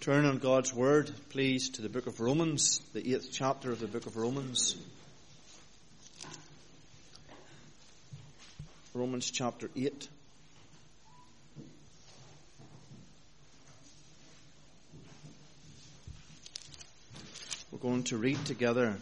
Turn on God's Word, please, to the book of Romans, the 8th chapter of the book of Romans. Romans chapter 8. We're going to read together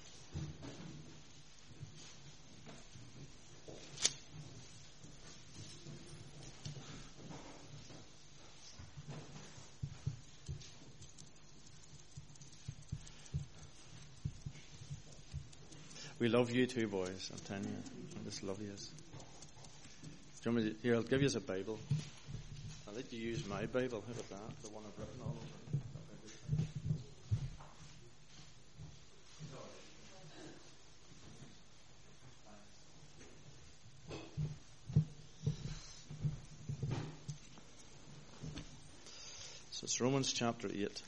We love you too, boys. I'm telling you. I just love you. Do you want me to, here, I'll give you a Bible. I'll let you use my Bible. How about that? The one I've written all over. So it's Romans chapter 8.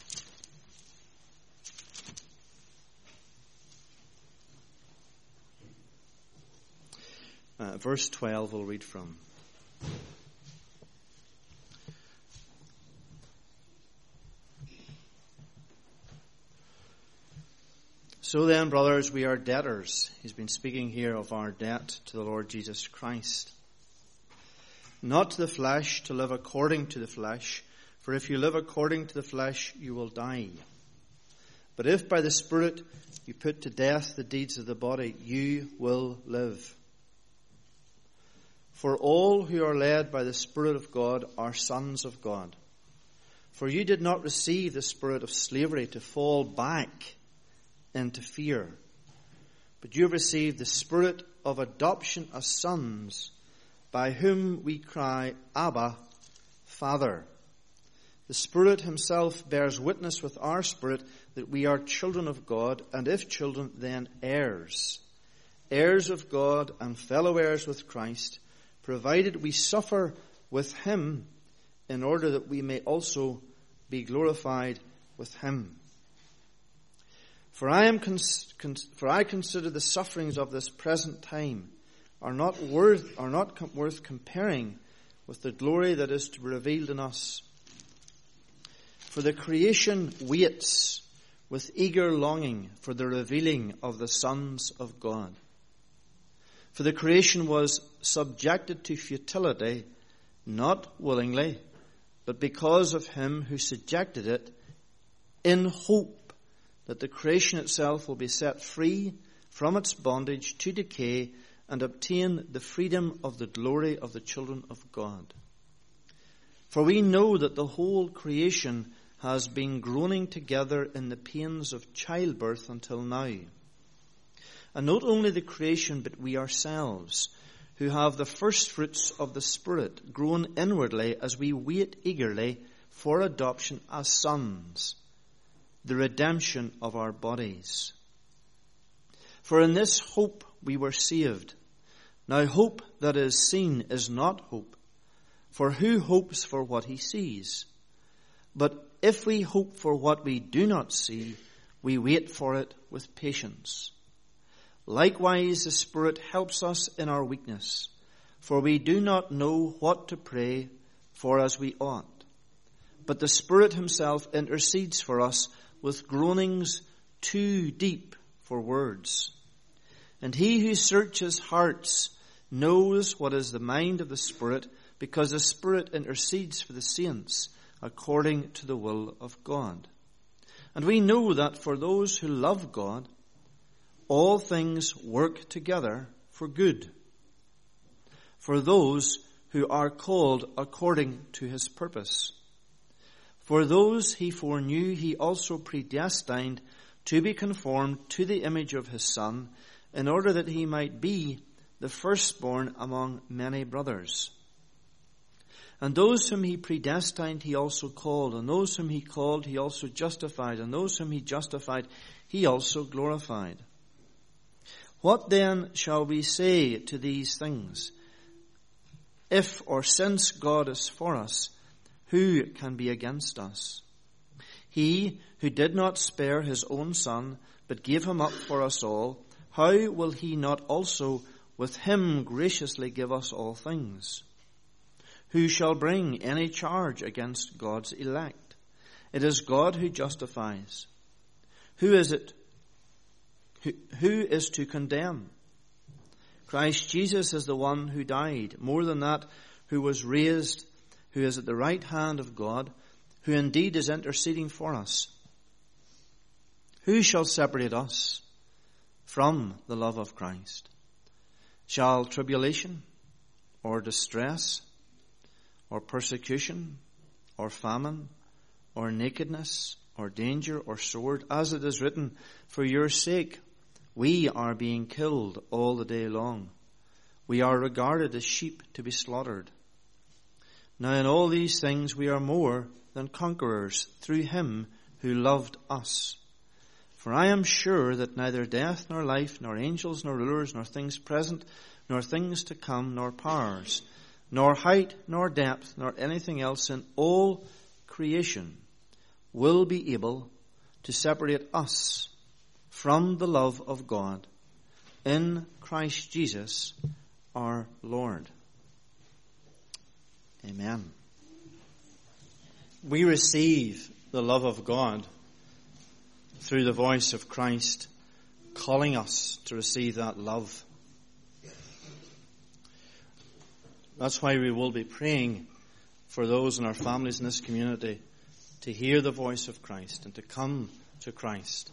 Verse 12 we'll read from. So then, brothers, we are debtors. He's been speaking here of our debt to the Lord Jesus Christ. Not to the flesh, to live according to the flesh. For if you live according to the flesh, you will die. But if by the Spirit you put to death the deeds of the body, you will live. For all who are led by the Spirit of God are sons of God. For you did not receive the spirit of slavery to fall back into fear, but you have received the Spirit of adoption as sons, by whom we cry, Abba, Father. The Spirit himself bears witness with our spirit that we are children of God, and if children, then heirs. Heirs of God and fellow heirs with Christ, provided we suffer with him, in order that we may also be glorified with him. For I consider the sufferings of this present time are not worth comparing with the glory that is to be revealed in us. For the creation waits with eager longing for the revealing of the sons of God. For the creation was subjected to futility, not willingly, but because of him who subjected it, in hope that the creation itself will be set free from its bondage to decay and obtain the freedom of the glory of the children of God. For we know that the whole creation has been groaning together in the pains of childbirth until now. And not only the creation, but we ourselves, who have the first fruits of the Spirit, groan inwardly as we wait eagerly for adoption as sons, the redemption of our bodies. For in this hope we were saved. Now hope that is seen is not hope, for who hopes for what he sees? But if we hope for what we do not see, we wait for it with patience. Likewise, the Spirit helps us in our weakness, for we do not know what to pray for as we ought. But the Spirit himself intercedes for us with groanings too deep for words. And he who searches hearts knows what is the mind of the Spirit, because the Spirit intercedes for the saints according to the will of God. And we know that for those who love God, all things work together for good, for those who are called according to his purpose. For those he foreknew, he also predestined to be conformed to the image of his Son, in order that he might be the firstborn among many brothers. And those whom he predestined, he also called, and those whom he called, he also justified, and those whom he justified, he also glorified. What then shall we say to these things? If or since God is for us, who can be against us? He who did not spare his own Son, but gave him up for us all, how will he not also with him graciously give us all things? Who shall bring any charge against God's elect? It is God who justifies. Who is it? Who is to condemn? Christ Jesus is the one who died. More than that, who was raised, who is at the right hand of God, who indeed is interceding for us. Who shall separate us from the love of Christ? Shall tribulation, or distress, or persecution, or famine, or nakedness, or danger, or sword, as it is written, for your sake we are being killed all the day long. We are regarded as sheep to be slaughtered. Now in all these things we are more than conquerors through him who loved us. For I am sure that neither death, nor life, nor angels, nor rulers, nor things present, nor things to come, nor powers, nor height, nor depth, nor anything else in all creation will be able to separate us from the love of God in Christ Jesus our Lord. Amen. We receive the love of God through the voice of Christ calling us to receive that love. That's why we will be praying for those in our families in this community to hear the voice of Christ and to come to Christ.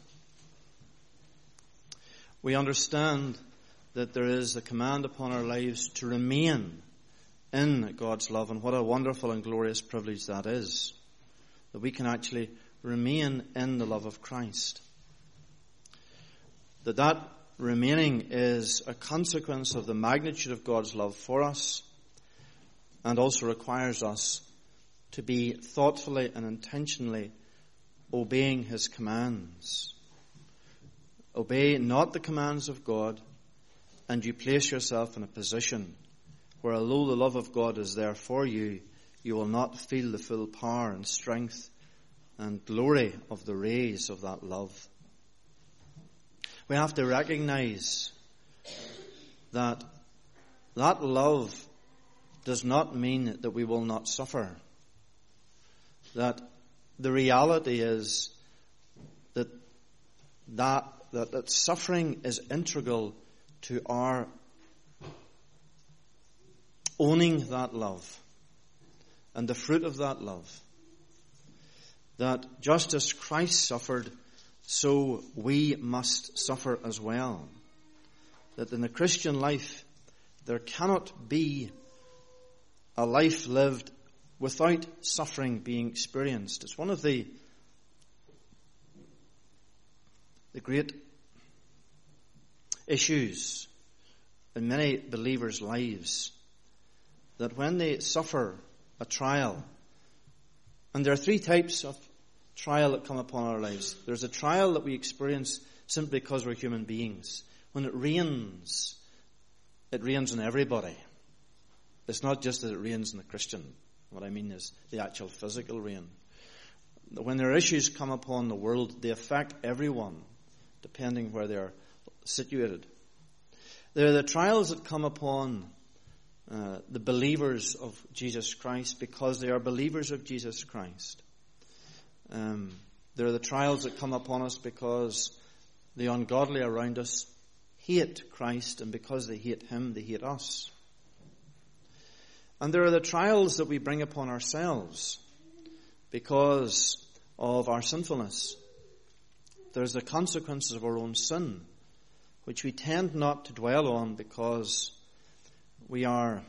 We understand that there is a command upon our lives to remain in God's love, and what a wonderful and glorious privilege that is, that we can actually remain in the love of Christ. That remaining is a consequence of the magnitude of God's love for us, and also requires us to be thoughtfully and intentionally obeying his commands. Obey not the commands of God, and you place yourself in a position where, although the love of God is there for you, you will not feel the full power and strength and glory of the rays of that love. We have to recognize that that love does not mean that we will not suffer. That the reality is that suffering is integral to our owning that love and the fruit of that love. That just as Christ suffered, so we must suffer as well. That in the Christian life, there cannot be a life lived without suffering being experienced. It's one of the great issues in many believers' lives, that when they suffer a trial, and there are three types of trial that come upon our lives. There's a trial that we experience simply because we're human beings. When it rains on everybody. It's not just that it rains on the Christian. What I mean is the actual physical rain. When there are issues come upon the world, they affect everyone, depending where they are situated. There are the trials that come upon the believers of Jesus Christ because they are believers of Jesus Christ. There are the trials that come upon us because the ungodly around us hate Christ, and because they hate him, they hate us. And there are the trials that we bring upon ourselves because of our sinfulness. There's the consequences of our own sin, which we tend not to dwell on because we are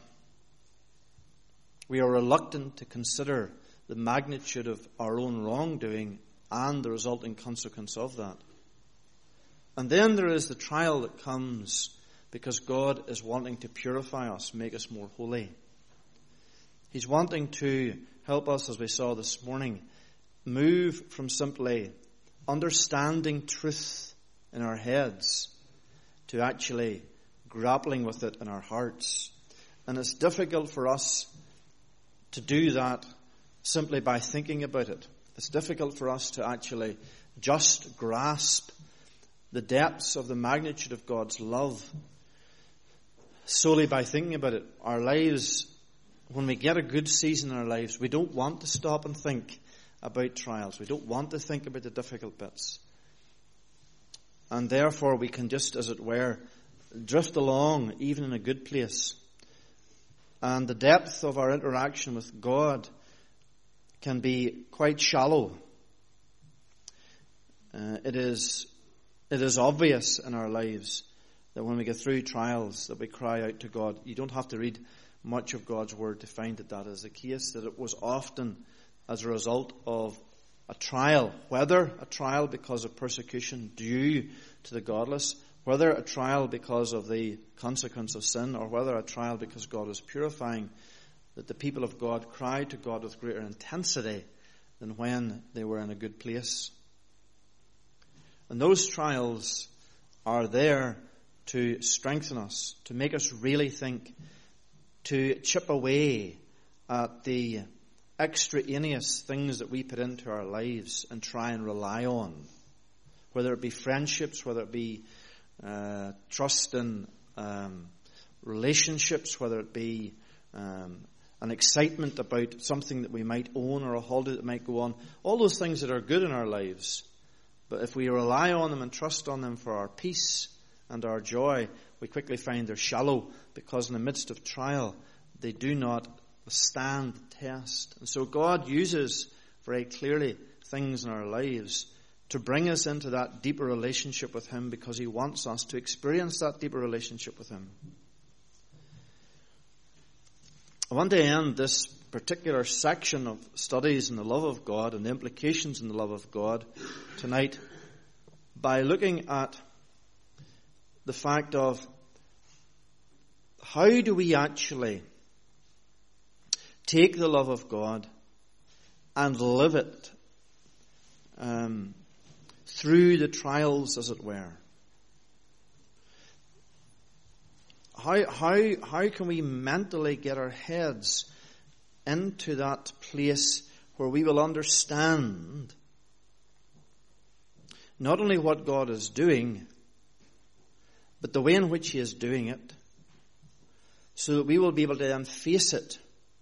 reluctant to consider the magnitude of our own wrongdoing and the resulting consequence of that. And then there is the trial that comes because God is wanting to purify us, make us more holy. He's wanting to help us, as we saw this morning, move from simply understanding truth in our heads to actually grappling with it in our hearts. And it's difficult for us to do that simply by thinking about it. It's difficult for us to actually just grasp the depths of the magnitude of God's love solely by thinking about it. Our lives, when we get a good season in our lives, we don't want to stop and think about trials. We don't want to think about the difficult bits. And therefore we can just, as it were, drift along, even in a good place. And the depth of our interaction with God can be quite shallow. It is obvious in our lives that when we get through trials that we cry out to God. You don't have to read much of God's Word to find that is the case, that it was often as a result of a trial, whether a trial because of persecution due to the godless, whether a trial because of the consequence of sin, or whether a trial because God is purifying, that the people of God cried to God with greater intensity than when they were in a good place. And those trials are there to strengthen us, to make us really think, to chip away at the extraneous things that we put into our lives and try and rely on, whether it be friendships, whether it be trust in relationships, whether it be an excitement about something that we might own or a holiday that might go on, all those things that are good in our lives. But if we rely on them and trust on them for our peace and our joy, we quickly find they're shallow, because in the midst of trial they do not stand the test. And so God uses very clearly things in our lives to bring us into that deeper relationship with Him, because He wants us to experience that deeper relationship with Him. I want to end this particular section of studies in the love of God and the implications in the love of God tonight by looking at the fact of how do we actually take the love of God and live it through the trials, as it were. How can we mentally get our heads into that place where we will understand not only what God is doing, but the way in which He is doing it, so that we will be able to then face it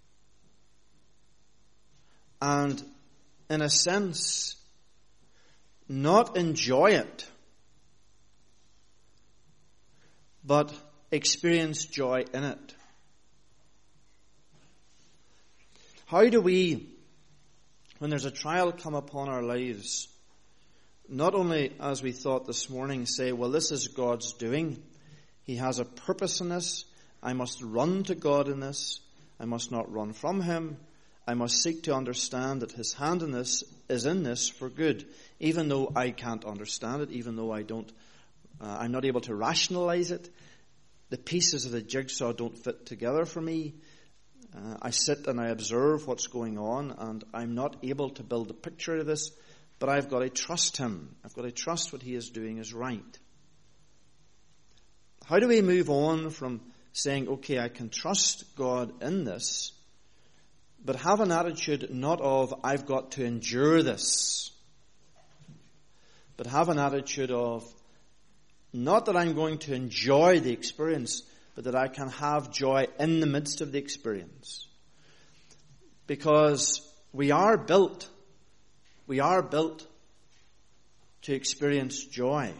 and, in a sense, not enjoy it, but experience joy in it. How do we, when there's a trial come upon our lives, not only, as we thought this morning, say, well, this is God's doing. He has a purpose in this. I must run to God in this. I must not run from Him. I must seek to understand that His hand in this is in this for good, even though I can't understand it, even though I'm not able to rationalize it. The pieces of the jigsaw don't fit together for me. I sit and I observe what's going on, and I'm not able to build a picture of this, but I've got to trust Him. I've got to trust what He is doing is right. How do we move on from saying, okay, I can trust God in this, but have an attitude not of, I've got to endure this, but have an attitude of, not that I'm going to enjoy the experience, but that I can have joy in the midst of the experience. Because we are built to experience joy.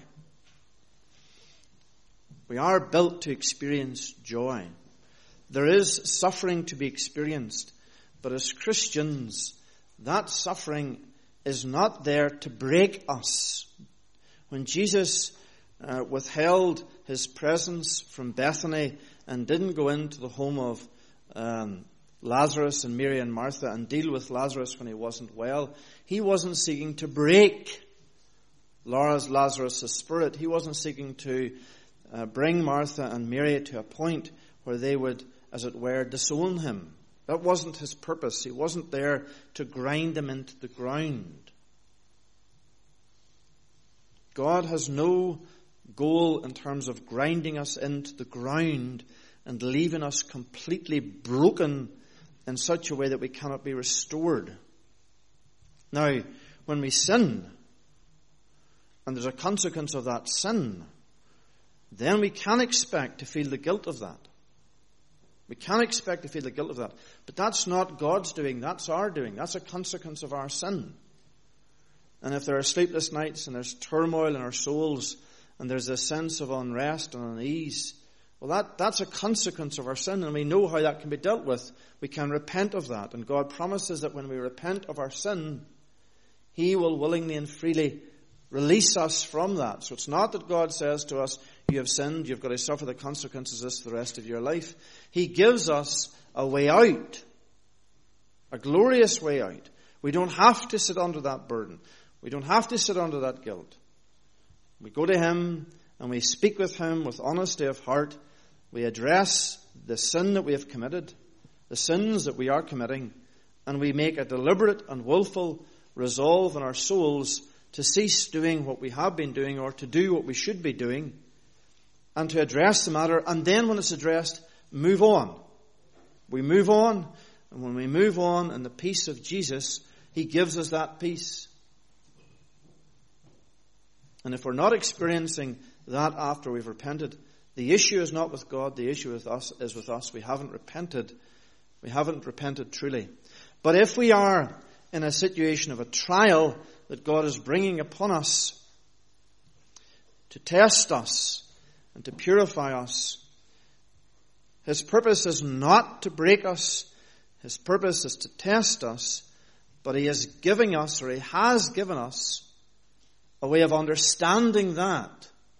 We are built to experience joy. There is suffering to be experienced, but as Christians, that suffering is not there to break us. When Jesus withheld His presence from Bethany and didn't go into the home of Lazarus and Mary and Martha and deal with Lazarus when he wasn't well, He wasn't seeking to break Lazarus' spirit. He wasn't seeking to bring Martha and Mary to a point where they would, as it were, disown Him. That wasn't His purpose. He wasn't there to grind them into the ground. God has no goal in terms of grinding us into the ground and leaving us completely broken in such a way that we cannot be restored. Now, when we sin, and there's a consequence of that sin, then we can expect to feel the guilt of that. We can't expect to feel the guilt of that. But that's not God's doing, that's our doing. That's a consequence of our sin. And if there are sleepless nights and there's turmoil in our souls and there's a sense of unrest and unease, well, that's a consequence of our sin, and we know how that can be dealt with. We can repent of that. And God promises that when we repent of our sin, He will willingly and freely release us from that. So it's not that God says to us, you have sinned, you've got to suffer the consequences of this for the rest of your life. He gives us a way out, a glorious way out. We don't have to sit under that burden. We don't have to sit under that guilt. We go to Him and we speak with Him with honesty of heart. We address the sin that we have committed, the sins that we are committing, and we make a deliberate and willful resolve in our souls to cease doing what we have been doing or to do what we should be doing and to address the matter. And then when it's addressed, move on. We move on, and when we move on in the peace of Jesus, He gives us that peace. And if we're not experiencing that after we've repented, the issue is not with God, the issue is with us. We haven't repented. We haven't repented truly. But if we are in a situation of a trial that God is bringing upon us to test us and to purify us, His purpose is not to break us. His purpose is to test us. But He is giving us, or He has given us, a way of understanding that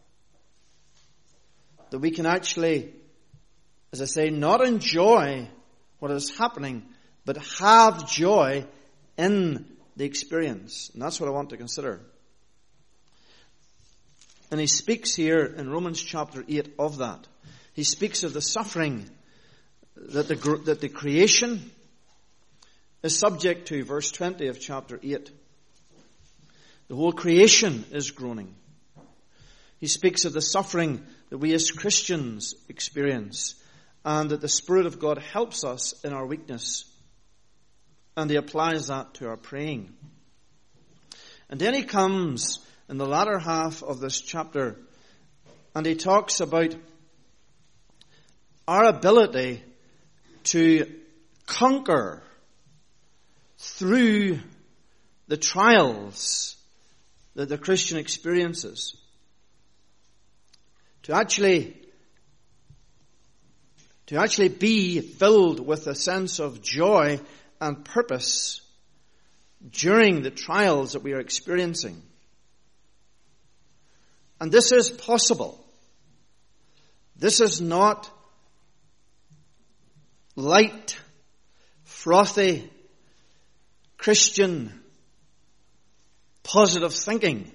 we can actually, as I say, not enjoy what is happening, but have joy in the experience. And that's what I want to consider. And he speaks here in Romans chapter 8 of that. He speaks of the suffering that the creation is subject to, verse 20 of chapter 8. The whole creation is groaning. He speaks of the suffering that we as Christians experience, and that the Spirit of God helps us in our weakness. And he applies that to our praying. And then he comes in the latter half of this chapter, and he talks about our ability to conquer through the trials that the Christian experiences. To actually be filled with a sense of joy and purpose during the trials that we are experiencing. And this is possible. This is not light, frothy, Christian, positive thinking.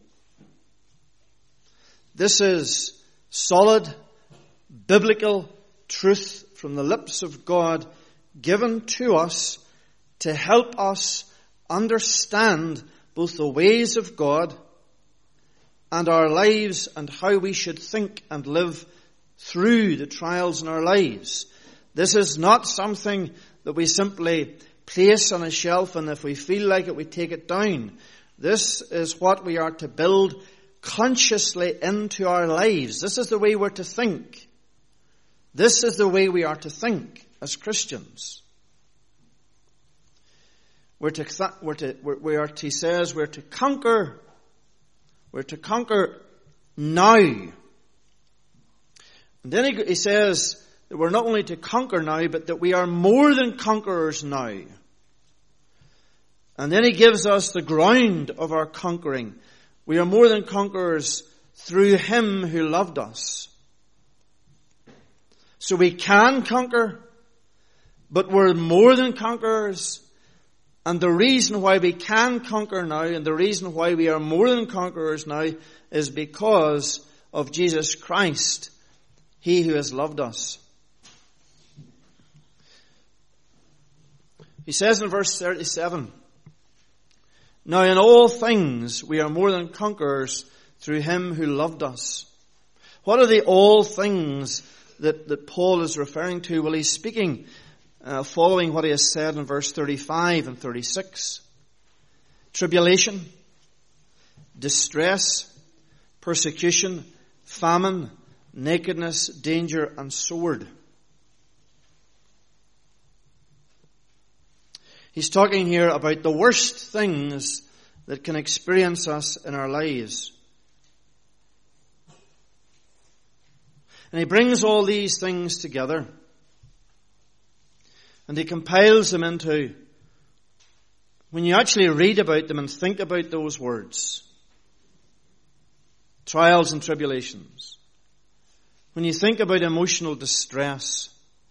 This is solid, biblical truth from the lips of God given to us to help us understand both the ways of God and our lives and how we should think and live through the trials in our lives. This is not something that we simply place on a shelf and if we feel like it, we take it down. This is what we are to build consciously into our lives. This is the way we're to think. This is the way we are to think as Christians. He says we're to conquer. We're to conquer now. And then he says that we're not only to conquer now, but that we are more than conquerors now. And then he gives us the ground of our conquering. We are more than conquerors through Him who loved us. So we can conquer, but we're more than conquerors. And the reason why we can conquer now, and the reason why we are more than conquerors now, is because of Jesus Christ, He who has loved us. He says in verse 37, now in all things we are more than conquerors through Him who loved us. What are the all things that Paul is referring to? Well, he's speaking following what he has said in verse 35 and 36. Tribulation, distress, persecution, famine, nakedness, danger, and sword. He's talking here about the worst things that can experience us in our lives. And he brings all these things together. And he compiles them into, when you actually read about them and think about those words, trials and tribulations, when you think about emotional distress,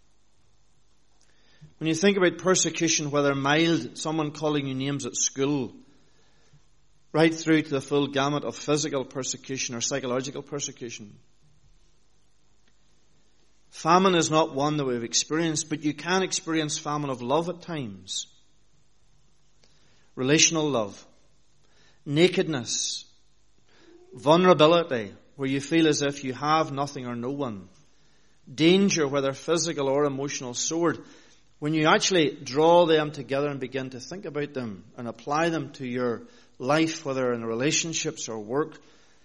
when you think about persecution, whether mild, someone calling you names at school, right through to the full gamut of physical persecution or psychological persecution. Famine is not one that we've experienced, but you can experience famine of love at times. Relational love, nakedness, vulnerability, where you feel as if you have nothing or no one, danger, whether physical or emotional, sword. When you actually draw them together and begin to think about them and apply them to your life, whether in relationships or work,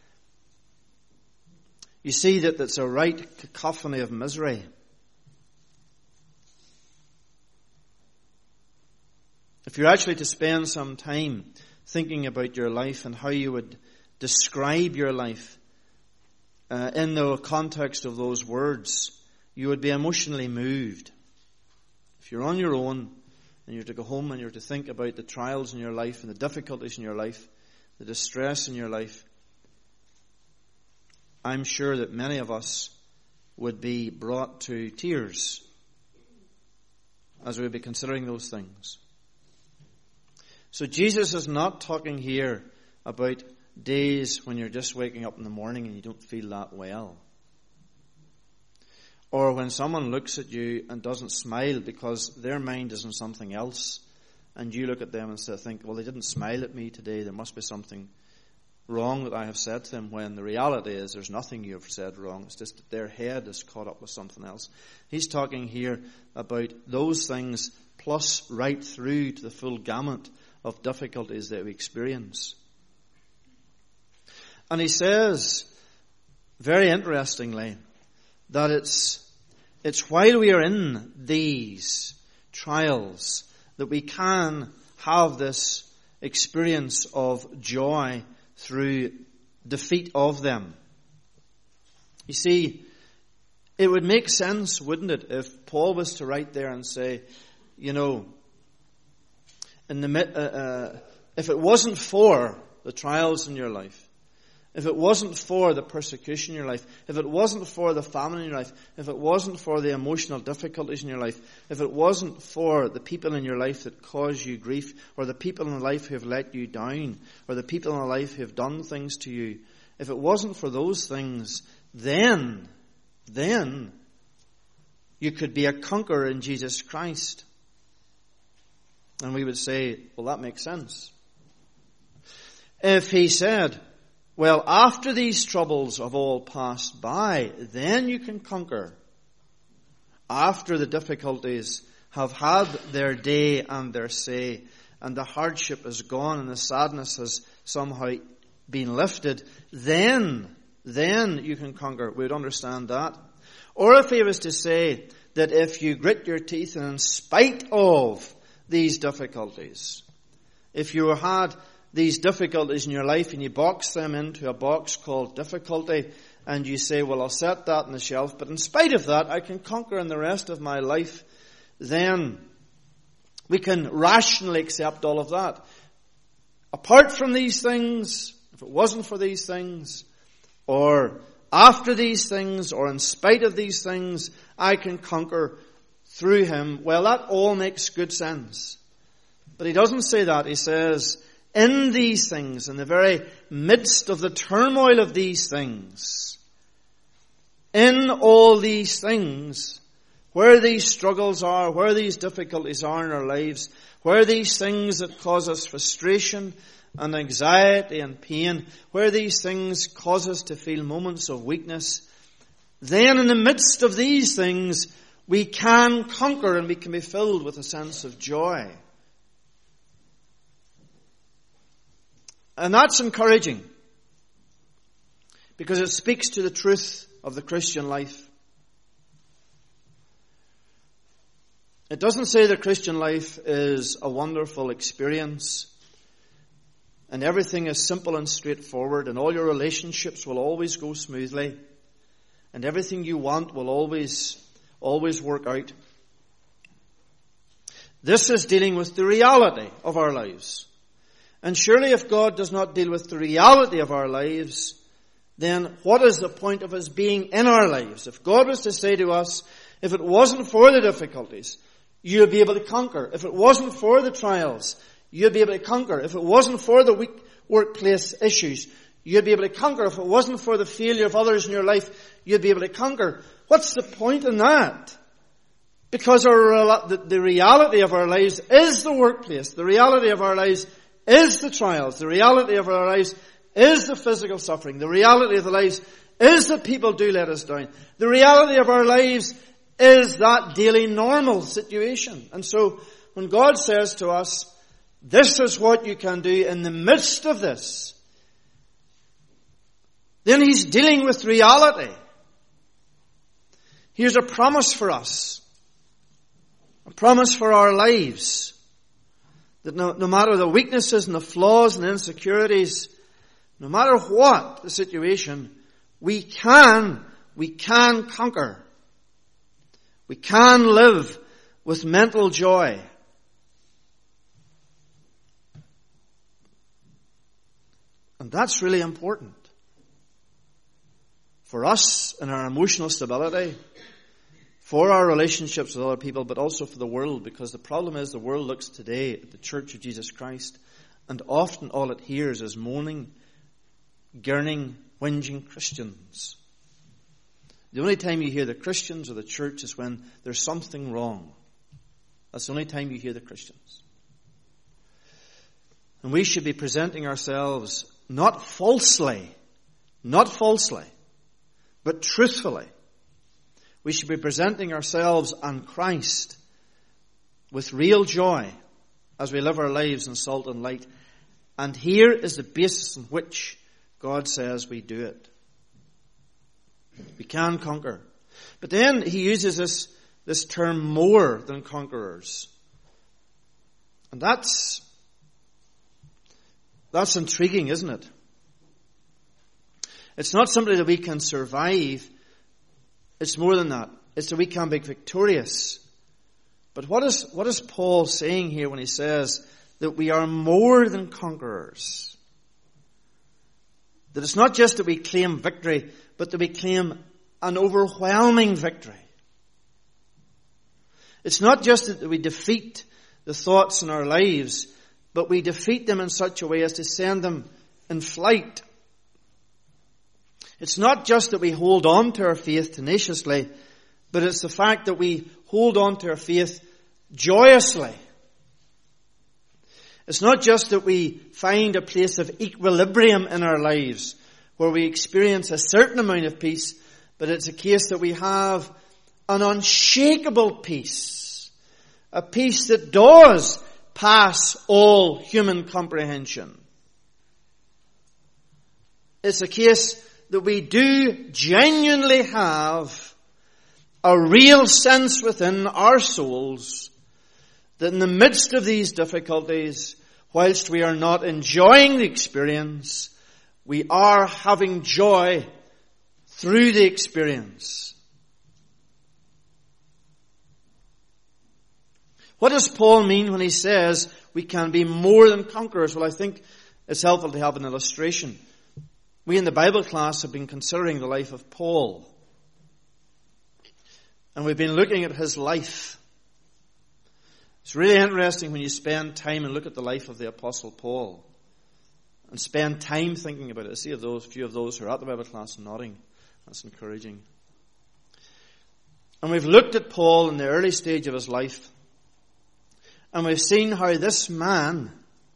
you see that it's a right cacophony of misery. If you're actually to spend some time thinking about your life and how you would describe your life in the context of those words, you would be emotionally moved. If you're on your own and you're to go home and you're to think about the trials in your life and the difficulties in your life, the distress in your life, I'm sure that many of us would be brought to tears as we would be considering those things. So Jesus is not talking here about days when you're just waking up in the morning and you don't feel that well. Or when someone looks at you and doesn't smile because their mind is on something else, and you look at them and think, well, they didn't smile at me today, there must be something wrong that I have said to them, when the reality is there's nothing you have said wrong. It's just that their head is caught up with something else. He's talking here about those things plus right through to the full gamut of difficulties that we experience. And he says, very interestingly, that it's while we are in these trials that we can have this experience of joy through defeat of them. You see, it would make sense, wouldn't it, if Paul was to write there and say, you know, if it wasn't for the trials in your life, if it wasn't for the persecution in your life, if it wasn't for the famine in your life, if it wasn't for the emotional difficulties in your life, if it wasn't for the people in your life that cause you grief, or the people in life who have let you down, or the people in life who have done things to you, if it wasn't for those things, then you could be a conqueror in Jesus Christ. And we would say, well, that makes sense. If he said, well, after these troubles have all passed by, then you can conquer. After the difficulties have had their day and their say, and the hardship is gone and the sadness has somehow been lifted, then you can conquer. We would understand that. Or if he was to say that if you grit your teeth and in spite of these difficulties, if you had these difficulties in your life and you box them into a box called difficulty, and you say, well, I'll set that on the shelf, but in spite of that, I can conquer in the rest of my life, then we can rationally accept all of that. Apart from these things, if it wasn't for these things, or after these things, or in spite of these things, I can conquer through him. Well, that all makes good sense. But he doesn't say that. He says, in these things, in the very midst of the turmoil of these things, in all these things, where these struggles are, where these difficulties are in our lives, where these things that cause us frustration and anxiety and pain, where these things cause us to feel moments of weakness, then in the midst of these things, we can conquer and we can be filled with a sense of joy. And that's encouraging, because it speaks to the truth of the Christian life. It doesn't say the Christian life is a wonderful experience and everything is simple and straightforward and all your relationships will always go smoothly and everything you want will always work out. This is dealing with the reality of our lives. And surely if God does not deal with the reality of our lives, then what is the point of us being in our lives? If God was to say to us, if it wasn't for the difficulties, you'd be able to conquer. If it wasn't for the trials, you'd be able to conquer. If it wasn't for the weak workplace issues, you'd be able to conquer. If it wasn't for the failure of others in your life, you'd be able to conquer. What's the point in that? Because the reality of our lives is the workplace. The reality of our lives is the trials. The reality of our lives is the physical suffering. The reality of the lives is that people do let us down. The reality of our lives is that daily normal situation. And so when God says to us, this is what you can do in the midst of this, then He's dealing with reality. Here's a promise for us. A promise for our lives. That no matter the weaknesses and the flaws and insecurities, no matter what the situation, we can conquer. We can live with mental joy. And that's really important. For us and our emotional stability, for our relationships with other people, but also for the world, because the problem is the world looks today at the Church of Jesus Christ, and often all it hears is moaning, gurning, whinging Christians. The only time you hear the Christians or the church is when there's something wrong. That's the only time you hear the Christians. And we should be presenting ourselves not falsely, but truthfully. We should be presenting ourselves and Christ with real joy as we live our lives in salt and light. And here is the basis on which God says we do it. We can conquer. But then He uses this term more than conquerors. And that's intriguing, isn't it? It's not simply that we can survive. It's more than that. It's that we can be victorious. But what is Paul saying here when he says that we are more than conquerors? That it's not just that we claim victory, but that we claim an overwhelming victory. It's not just that we defeat the thoughts in our lives, but we defeat them in such a way as to send them in flight. It's not just that we hold on to our faith tenaciously, but it's the fact that we hold on to our faith joyously. It's not just that we find a place of equilibrium in our lives where we experience a certain amount of peace, but it's a case that we have an unshakable peace. A peace that does pass all human comprehension. It's a case that we do genuinely have a real sense within our souls that in the midst of these difficulties, whilst we are not enjoying the experience, we are having joy through the experience. What does Paul mean when he says we can be more than conquerors? Well, I think it's helpful to have an illustration. We in the Bible class have been considering the life of Paul. And we've been looking at his life. It's really interesting when you spend time and look at the life of the Apostle Paul. And spend time thinking about it. I see a few of those who are at the Bible class nodding. That's encouraging. And we've looked at Paul in the early stage of his life. And we've seen how this man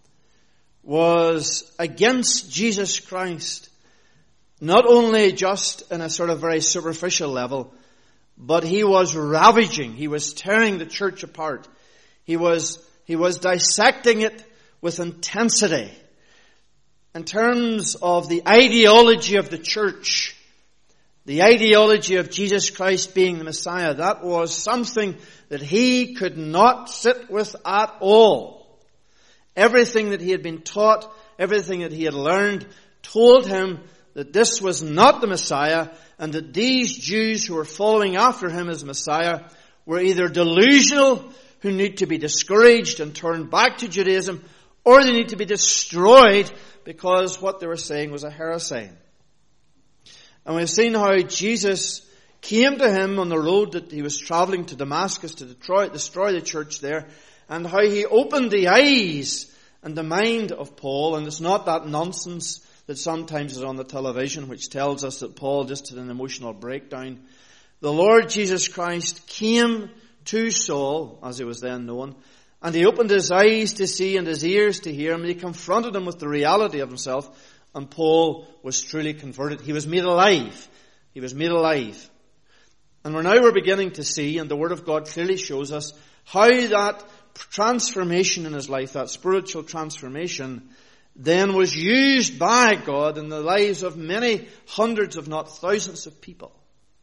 was against Jesus Christ. Not only just in a sort of very superficial level, but he was ravaging. He was tearing the church apart. He was dissecting it with intensity. In terms of the ideology of the church the ideology of Jesus Christ being the Messiah, that was something that he could not sit with at all. Everything that he had been taught, everything that he had learned, told him that this was not the Messiah, and that these Jews who were following after him as Messiah were either delusional, who need to be discouraged and turned back to Judaism, or they need to be destroyed because what they were saying was a heresy. And we've seen how Jesus came to him on the road that he was traveling to Damascus to destroy the church there, and how he opened the eyes and the mind of Paul. And it's not that nonsense that sometimes is on the television which tells us that Paul just had an emotional breakdown. The Lord Jesus Christ came to Saul, as he was then known, and he opened his eyes to see and his ears to hear, and he confronted him with the reality of himself. And Paul was truly converted. He was made alive. He was made alive. And we're beginning to see, and the Word of God clearly shows us, how that transformation in his life, that spiritual transformation, then was used by God in the lives of many hundreds, if not thousands of people.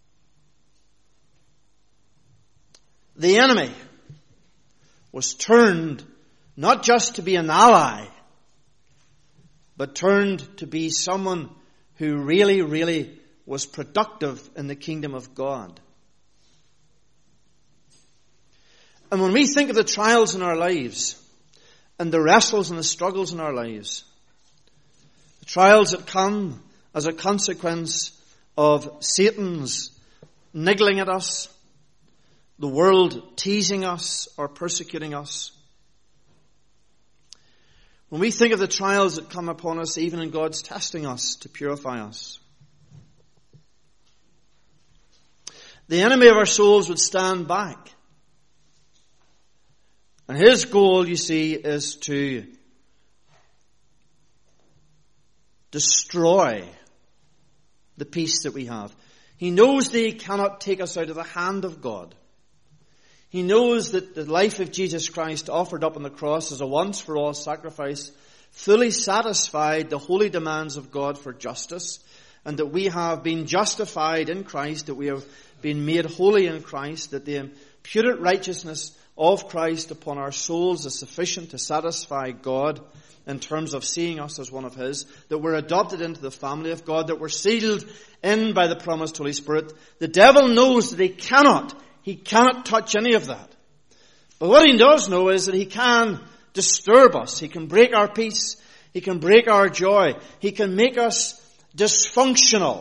The enemy was turned not just to be an ally, but turned to be someone who really, really was productive in the kingdom of God. And when we think of the trials in our lives, and the wrestles and the struggles in our lives, the trials that come as a consequence of Satan's niggling at us, the world teasing us or persecuting us, when we think of the trials that come upon us, even in God's testing us to purify us, the enemy of our souls would stand back. And his goal, you see, is to destroy the peace that we have. He knows that he cannot take us out of the hand of God. He knows that the life of Jesus Christ offered up on the cross as a once-for-all sacrifice fully satisfied the holy demands of God for justice, and that we have been justified in Christ, that we have been made holy in Christ, that the imputed righteousness of Christ upon our souls is sufficient to satisfy God in terms of seeing us as one of his, that we're adopted into the family of God, that we're sealed in by the promised Holy Spirit. The devil knows that he cannot touch any of that. But what he does know is that he can disturb us. He can break our peace. He can break our joy. He can make us dysfunctional.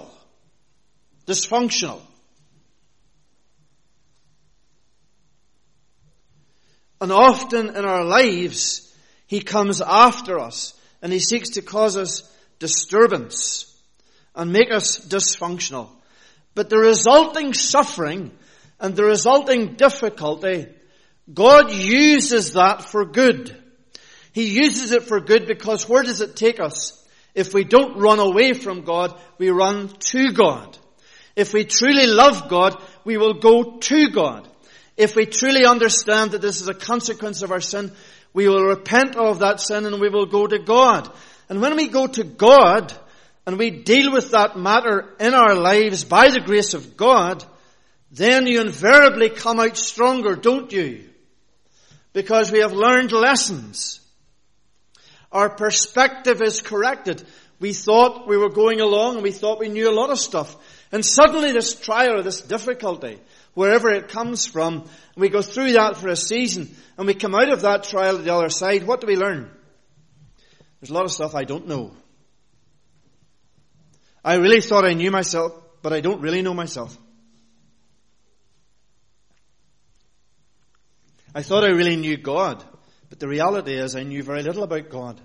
And often in our lives, he comes after us and he seeks to cause us disturbance and make us dysfunctional. But the resulting suffering and the resulting difficulty, God uses that for good. He uses it for good because where does it take us? If we don't run away from God, we run to God. If we truly love God, we will go to God. If we truly understand that this is a consequence of our sin, we will repent of that sin and we will go to God. And when we go to God and we deal with that matter in our lives by the grace of God, then you invariably come out stronger, don't you? Because we have learned lessons. Our perspective is corrected. We thought we were going along and we thought we knew a lot of stuff. And suddenly this trial or this difficulty, wherever it comes from, we go through that for a season and we come out of that trial to the other side. What do we learn? There's a lot of stuff I don't know. I really thought I knew myself, but I don't really know myself. I thought I really knew God, but the reality is I knew very little about God.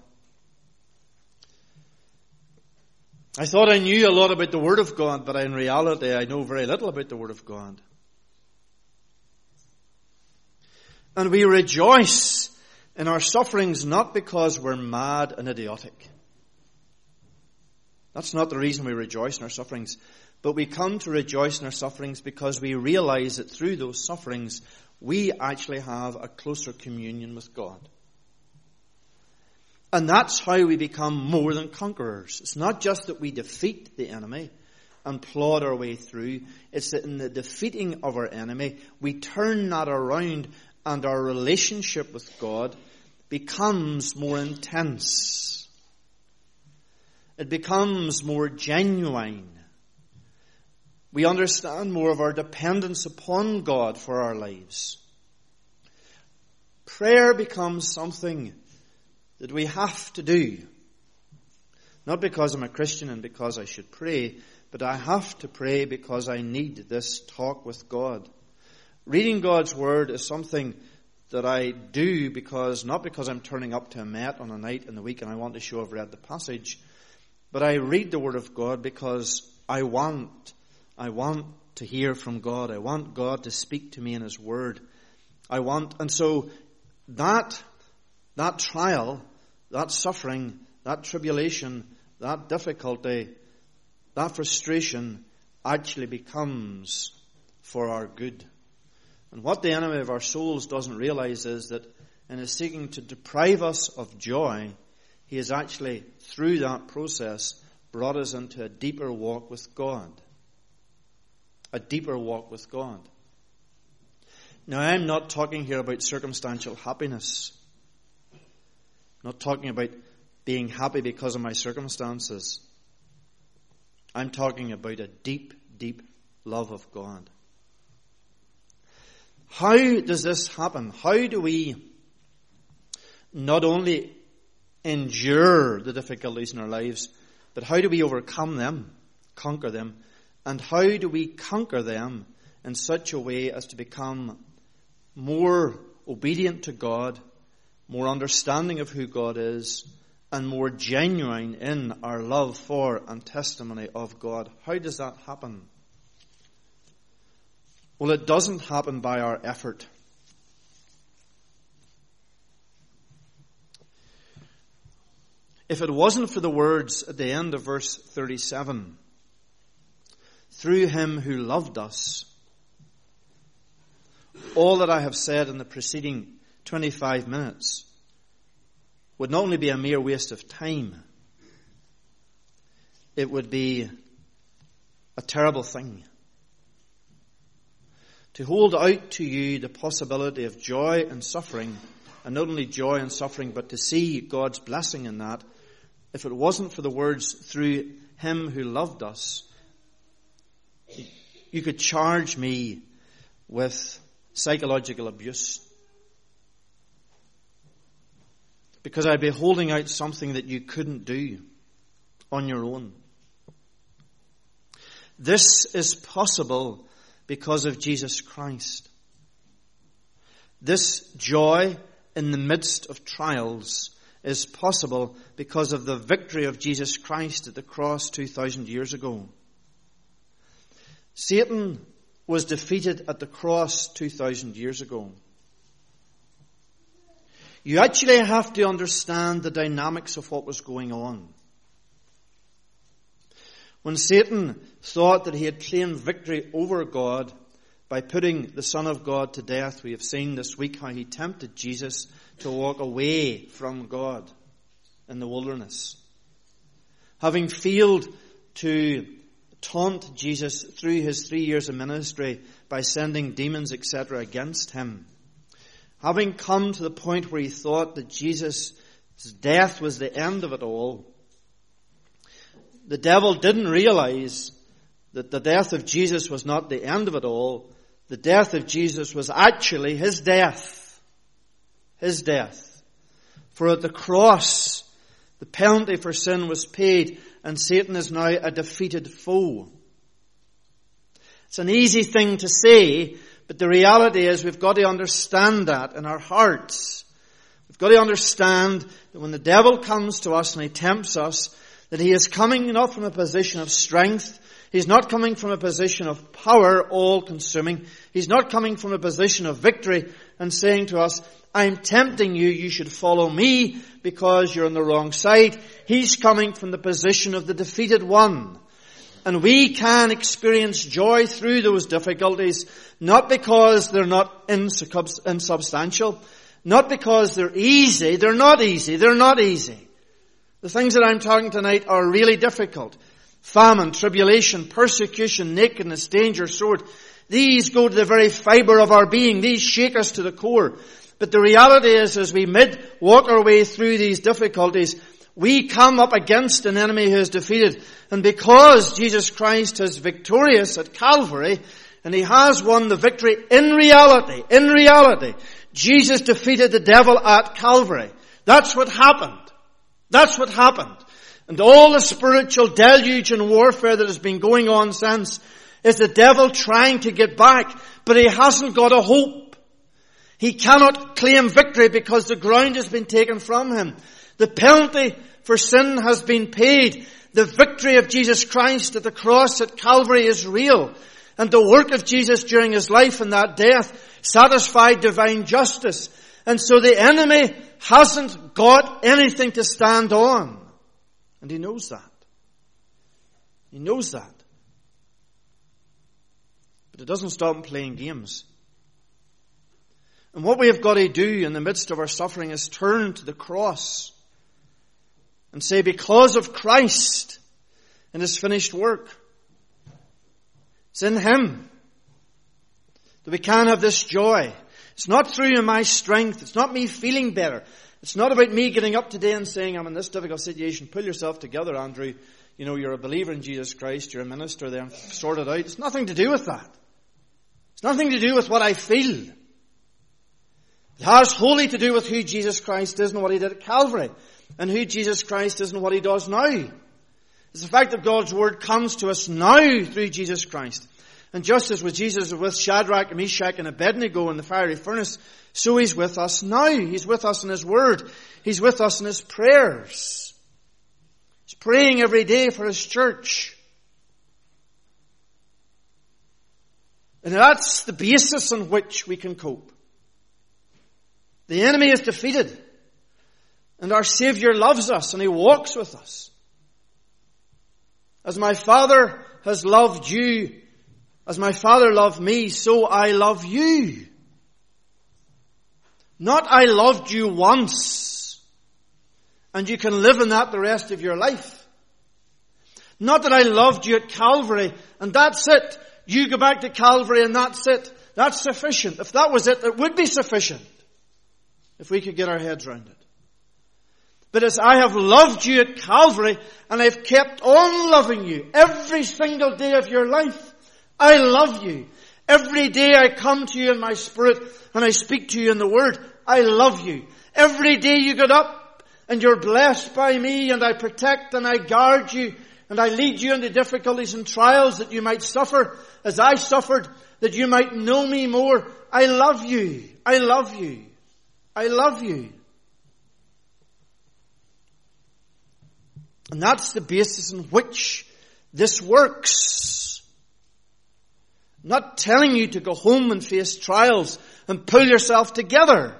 I thought I knew a lot about the Word of God, but in reality I know very little about the Word of God. And we rejoice in our sufferings not because we're mad and idiotic. That's not the reason we rejoice in our sufferings. But we come to rejoice in our sufferings because we realize that through those sufferings we actually have a closer communion with God. And that's how we become more than conquerors. It's not just that we defeat the enemy. and plod our way through. It's that in the defeating of our enemy, we turn that around and our relationship with God becomes more intense. It becomes more genuine. We understand more of our dependence upon God for our lives. Prayer becomes something that we have to do. Not because I'm a Christian and because I should pray, but I have to pray because I need this talk with God. Reading God's Word is something that I do not because I'm turning up to a Met on a night in the week and I want to show I've read the passage, but I read the Word of God because I want to hear from God. I want God to speak to me in His Word. And so that trial, that suffering, that tribulation, that difficulty, that frustration actually becomes for our good. And what the enemy of our souls doesn't realize is that in his seeking to deprive us of joy, he has actually, through that process, brought us into a deeper walk with God. A deeper walk with God. Now, I'm not talking here about circumstantial happiness. I'm not talking about being happy because of my circumstances. I'm talking about a deep, deep love of God. How does this happen? How do we not only endure the difficulties in our lives, but how do we overcome them, conquer them? And how do we conquer them in such a way as to become more obedient to God, more understanding of who God is, and more genuine in our love for and testimony of God? How does that happen? Well, it doesn't happen by our effort. If it wasn't for the words at the end of verse 37, through him who loved us, all that I have said in the preceding 25 minutes would not only be a mere waste of time, it would be a terrible thing. To hold out to you the possibility of joy and suffering, and not only joy and suffering, but to see God's blessing in that, if it wasn't for the words through him who loved us, you could charge me with psychological abuse. Because I'd be holding out something that you couldn't do on your own. This is possible because of Jesus Christ. This joy in the midst of trials is possible because of the victory of Jesus Christ at the cross 2,000 years ago. Satan was defeated at the cross 2,000 years ago. You actually have to understand the dynamics of what was going on. When Satan thought that he had claimed victory over God by putting the Son of God to death, we have seen this week how he tempted Jesus to walk away from God in the wilderness. Having failed to taunt Jesus through his 3 years of ministry by sending demons, etc., against him. Having come to the point where he thought that Jesus' death was the end of it all, the devil didn't realize that the death of Jesus was not the end of it all. The death of Jesus was actually his death. His death. For at the cross, the penalty for sin was paid, and Satan is now a defeated foe. It's an easy thing to say, but the reality is we've got to understand that in our hearts. We've got to understand that when the devil comes to us and he tempts us, that he is coming not from a position of strength. He's not coming from a position of power, all-consuming. He's not coming from a position of victory and saying to us, I'm tempting you, you should follow me because you're on the wrong side. He's coming from the position of the defeated one. And we can experience joy through those difficulties, not because they're not insubstantial, not because they're easy. They're not easy. They're not easy. The things that I'm talking tonight are really difficult. famine, tribulation, persecution, nakedness, danger, sword. These go to the very fibre of our being. These shake us to the core. But the reality is, as we walk our way through these difficulties, we come up against an enemy who is defeated. And because Jesus Christ is victorious at Calvary, and He has won the victory in reality, Jesus defeated the devil at Calvary. That's what happened. That's what happened. And all the spiritual deluge and warfare that has been going on since is the devil trying to get back, but he hasn't got a hope. He cannot claim victory because the ground has been taken from him. The penalty for sin has been paid. The victory of Jesus Christ at the cross at Calvary is real. And the work of Jesus during His life and that death satisfied divine justice. And so the enemy hasn't got anything to stand on. And he knows that. He knows that. But it doesn't stop him playing games. And what we have got to do in the midst of our suffering is turn to the cross and say, because of Christ and His finished work, it's in Him that we can have this joy. It's not through my strength. It's not me feeling better. It's not about me getting up today and saying, I'm in this difficult situation. Pull yourself together, Andrew. You know, you're a believer in Jesus Christ. You're a minister there. Sort it out. It's nothing to do with that. It's nothing to do with what I feel. It has wholly to do with who Jesus Christ is and what He did at Calvary. And who Jesus Christ is and what He does now. It's the fact that God's Word comes to us now through Jesus Christ. And just as with Jesus with Shadrach, Meshach and Abednego in the fiery furnace, so He's with us now. He's with us in His Word. He's with us in His prayers. He's praying every day for His church. And that's the basis on which we can cope. The enemy is defeated. And our Savior loves us and He walks with us. As my Father has loved you, as my Father loved me, so I love you. Not I loved you once, and you can live in that the rest of your life. Not that I loved you at Calvary, and that's it. You go back to Calvary and that's it. That's sufficient. If that was it, it would be sufficient. If we could get our heads around it. But as I have loved you at Calvary, and I've kept on loving you every single day of your life, I love you. Every day I come to you in my spirit, and I speak to you in the Word, I love you. Every day you get up, and you're blessed by me, and I protect and I guard you, and I lead you into difficulties and trials that you might suffer, as I suffered, that you might know me more. I love you. I love you. I love you. And that's the basis on which this works. I'm not telling you to go home and face trials and pull yourself together.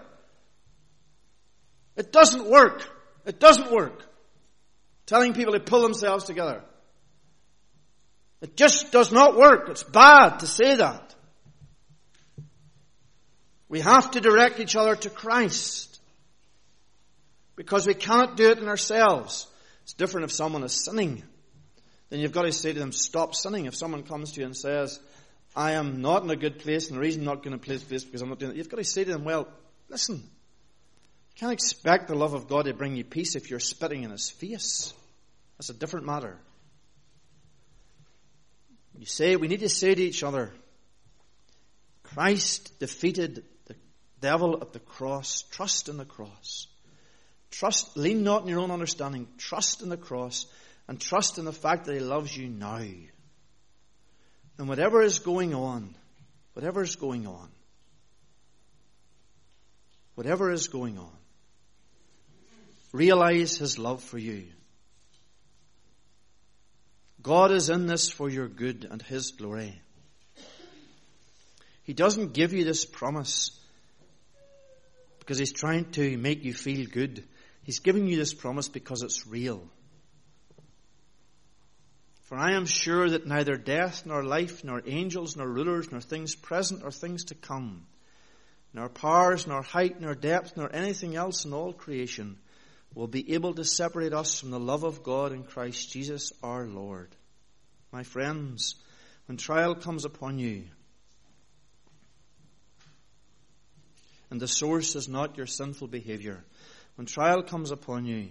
It doesn't work. It doesn't work. Telling people to pull themselves together. It just does not work. It's bad to say that. We have to direct each other to Christ. Because we cannot do it in ourselves. It's different if someone is sinning. Then you've got to say to them, stop sinning. If someone comes to you and says, I am not in a good place, and the reason I'm not going to place because I'm not doing it, you've got to say to them, well, listen, you can't expect the love of God to bring you peace if you're spitting in His face. That's a different matter. We need to say to each other, Christ defeated the devil at the cross. Trust in the cross. Lean not in your own understanding. Trust in the cross and trust in the fact that He loves you now. And whatever is going on, realize His love for you. God is in this for your good and His glory. He doesn't give you this promise because He's trying to make you feel good. He's giving you this promise because it's real. For I am sure that neither death, nor life, nor angels, nor rulers, nor things present, or things to come, nor powers, nor height, nor depth, nor anything else in all creation will be able to separate us from the love of God in Christ Jesus our Lord. My friends, when trial comes upon you, and the source is not your sinful behavior, when trial comes upon you,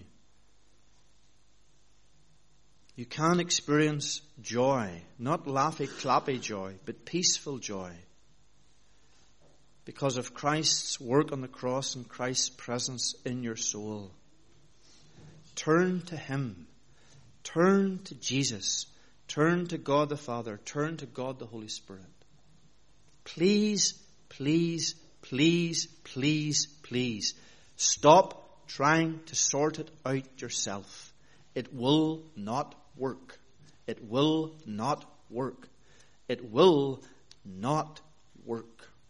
you can experience joy, not laughy, clappy joy, but peaceful joy, because of Christ's work on the cross and Christ's presence in your soul. Turn to Him. Turn to Jesus. Turn to God the Father. Turn to God the Holy Spirit. Please, please, please, please, please, stop trying to sort it out yourself. It will not work. It will not work. It will not work.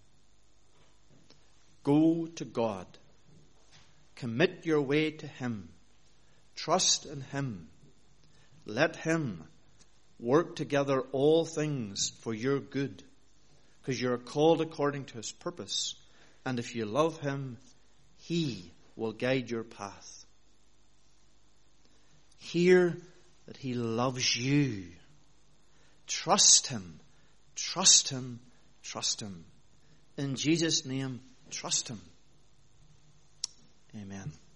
Go to God. Commit your way to Him. Trust in Him. Let Him work together all things for your good, because you are called according to His purpose. And if you love Him, He will guide your path. Hear that He loves you. Trust Him. Trust Him. Trust Him. In Jesus' name, trust Him. Amen.